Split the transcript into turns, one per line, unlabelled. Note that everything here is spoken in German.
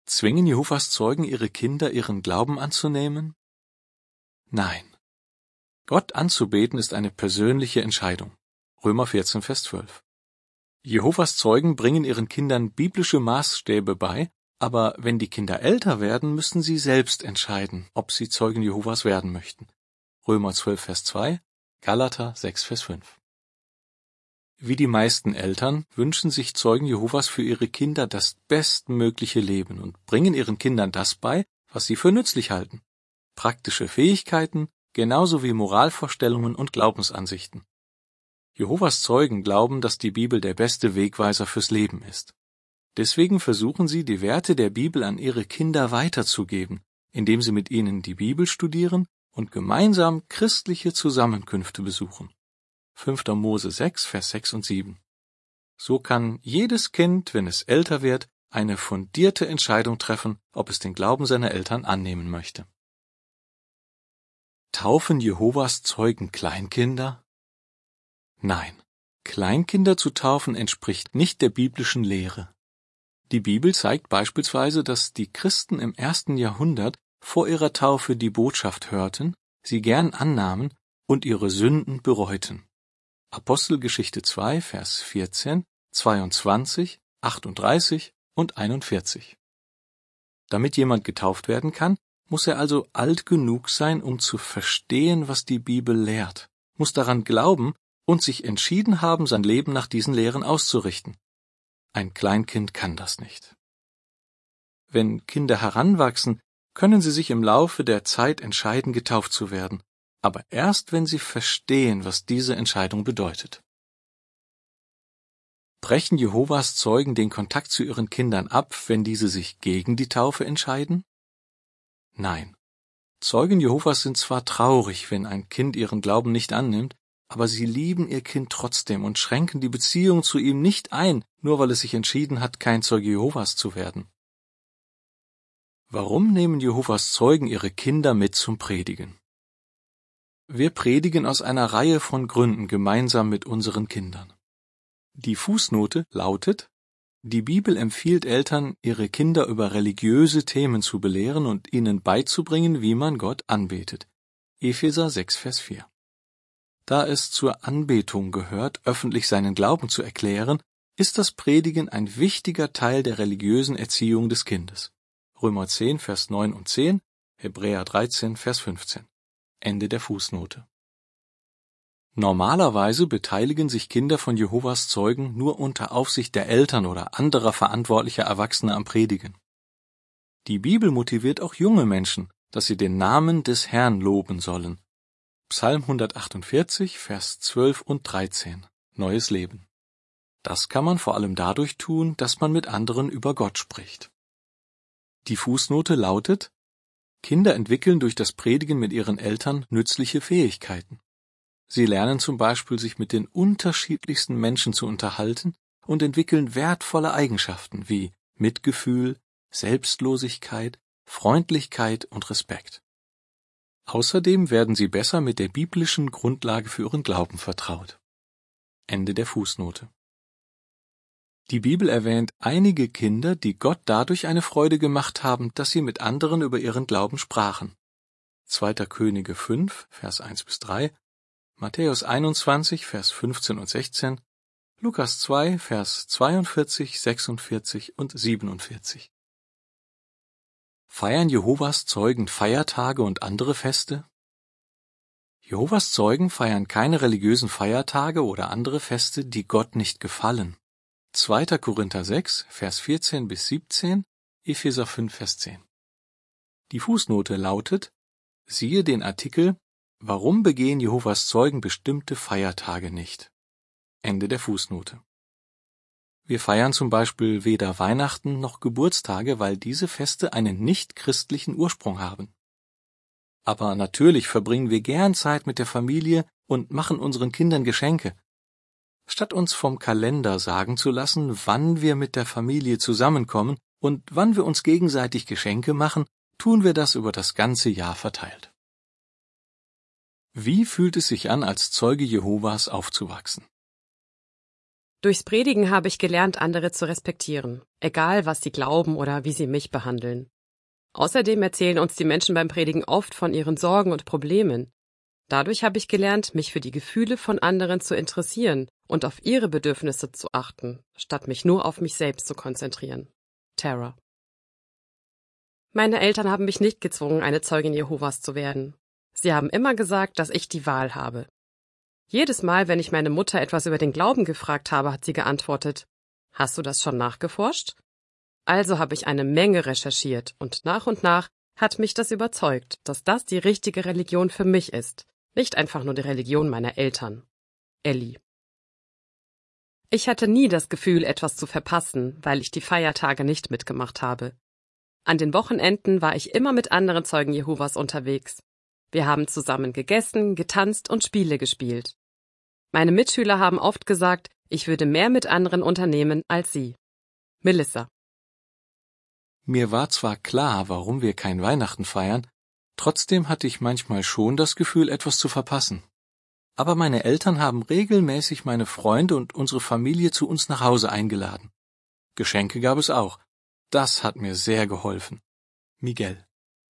Zwingen Jehovas Zeugen ihre Kinder, ihren Glauben anzunehmen? Nein. Gott anzubeten ist eine persönliche Entscheidung. Römer 14, Vers 12. Jehovas Zeugen bringen ihren Kindern biblische Maßstäbe bei, aber wenn die Kinder älter werden, müssen sie selbst entscheiden, ob sie Zeugen Jehovas werden möchten. Römer 12, Vers 2, Galater 6, Vers 5. Wie die meisten Eltern wünschen sich Zeugen Jehovas für ihre Kinder das bestmögliche Leben und bringen ihren Kindern das bei, was sie für nützlich halten. Praktische Fähigkeiten, genauso wie Moralvorstellungen und Glaubensansichten. Jehovas Zeugen glauben, dass die Bibel der beste Wegweiser fürs Leben ist. Deswegen versuchen sie, die Werte der Bibel an ihre Kinder weiterzugeben, indem sie mit ihnen die Bibel studieren und gemeinsam christliche Zusammenkünfte besuchen. 5. Mose 6, Vers 6 und 7. So kann jedes Kind, wenn es älter wird, eine fundierte Entscheidung treffen, ob es den Glauben seiner Eltern annehmen möchte. Taufen Jehovas Zeugen Kleinkinder? Nein, Kleinkinder zu taufen entspricht nicht der biblischen Lehre. Die Bibel zeigt beispielsweise, dass die Christen im 1. Jahrhundert vor ihrer Taufe die Botschaft hörten, sie gern annahmen und ihre Sünden bereuten. Apostelgeschichte 2, Vers 14, 22, 38 und 41. Damit jemand getauft werden kann, muss er also alt genug sein, um zu verstehen, was die Bibel lehrt, muss daran glauben und sich entschieden haben, sein Leben nach diesen Lehren auszurichten. Ein Kleinkind kann das nicht. Wenn Kinder heranwachsen, können sie sich im Laufe der Zeit entscheiden, getauft zu werden, aber erst, wenn sie verstehen, was diese Entscheidung bedeutet. Brechen Jehovas Zeugen den Kontakt zu ihren Kindern ab, wenn diese sich gegen die Taufe entscheiden? Nein. Zeugen Jehovas sind zwar traurig, wenn ein Kind ihren Glauben nicht annimmt, aber sie lieben ihr Kind trotzdem und schränken die Beziehung zu ihm nicht ein, nur weil es sich entschieden hat, kein Zeuge Jehovas zu werden. Warum nehmen Jehovas Zeugen ihre Kinder mit zum Predigen? Wir predigen aus einer Reihe von Gründen gemeinsam mit unseren Kindern. Die Fußnote lautet: Die Bibel empfiehlt Eltern, ihre Kinder über religiöse Themen zu belehren und ihnen beizubringen, wie man Gott anbetet. Epheser 6, Vers 4. Da es zur Anbetung gehört, öffentlich seinen Glauben zu erklären, ist das Predigen ein wichtiger Teil der religiösen Erziehung des Kindes. Römer 10, Vers 9 und 10, Hebräer 13, Vers 15. Ende der Fußnote. Normalerweise beteiligen sich Kinder von Jehovas Zeugen nur unter Aufsicht der Eltern oder anderer verantwortlicher Erwachsener am Predigen. Die Bibel motiviert auch junge Menschen, dass sie den Namen des Herrn loben sollen. Psalm 148, Vers 12 und 13, Neues Leben. Das kann man vor allem dadurch tun, dass man mit anderen über Gott spricht. Die Fußnote lautet: Kinder entwickeln durch das Predigen mit ihren Eltern nützliche Fähigkeiten. Sie lernen zum Beispiel, sich mit den unterschiedlichsten Menschen zu unterhalten und entwickeln wertvolle Eigenschaften wie Mitgefühl, Selbstlosigkeit, Freundlichkeit und Respekt. Außerdem werden sie besser mit der biblischen Grundlage für ihren Glauben vertraut. Ende der Fußnote. Die Bibel erwähnt einige Kinder, die Gott dadurch eine Freude gemacht haben, dass sie mit anderen über ihren Glauben sprachen. 2. Könige 5, Vers 1 bis 3, Matthäus 21, Vers 15 und 16, Lukas 2, Vers 42, 46 und 47. Feiern Jehovas Zeugen Feiertage und andere Feste? Jehovas Zeugen feiern keine religiösen Feiertage oder andere Feste, die Gott nicht gefallen. 2. Korinther 6, Vers 14 bis 17, Epheser 5, Vers 10. Die Fußnote lautet: Siehe den Artikel Warum begehen Jehovas Zeugen bestimmte Feiertage nicht? Ende der Fußnote. Wir feiern zum Beispiel weder Weihnachten noch Geburtstage, weil diese Feste einen nicht-christlichen Ursprung haben. Aber natürlich verbringen wir gern Zeit mit der Familie und machen unseren Kindern Geschenke. Statt uns vom Kalender sagen zu lassen, wann wir mit der Familie zusammenkommen und wann wir uns gegenseitig Geschenke machen, tun wir das über das ganze Jahr verteilt. Wie fühlt es sich an, als Zeuge Jehovas aufzuwachsen?
Durchs Predigen habe ich gelernt, andere zu respektieren, egal was sie glauben oder wie sie mich behandeln. Außerdem erzählen uns die Menschen beim Predigen oft von ihren Sorgen und Problemen. Dadurch habe ich gelernt, mich für die Gefühle von anderen zu interessieren und auf ihre Bedürfnisse zu achten, statt mich nur auf mich selbst zu konzentrieren. Tara. Meine Eltern haben mich nicht gezwungen, eine Zeugin Jehovas zu werden. Sie haben immer gesagt, dass ich die Wahl habe. Jedes Mal, wenn ich meine Mutter etwas über den Glauben gefragt habe, hat sie geantwortet: Hast du das schon nachgeforscht? Also habe ich eine Menge recherchiert und nach hat mich das überzeugt, dass das die richtige Religion für mich ist, nicht einfach nur die Religion meiner Eltern. Ellie. Ich hatte nie das Gefühl, etwas zu verpassen, weil ich die Feiertage nicht mitgemacht habe. An den Wochenenden war ich immer mit anderen Zeugen Jehovas unterwegs. Wir haben zusammen gegessen, getanzt und Spiele gespielt. Meine Mitschüler haben oft gesagt, ich würde mehr mit anderen unternehmen als sie. Melissa.
Mir war zwar klar, warum wir kein Weihnachten feiern, trotzdem hatte ich manchmal schon das Gefühl, etwas zu verpassen. Aber meine Eltern haben regelmäßig meine Freunde und unsere Familie zu uns nach Hause eingeladen. Geschenke gab es auch. Das hat mir sehr geholfen. Miguel.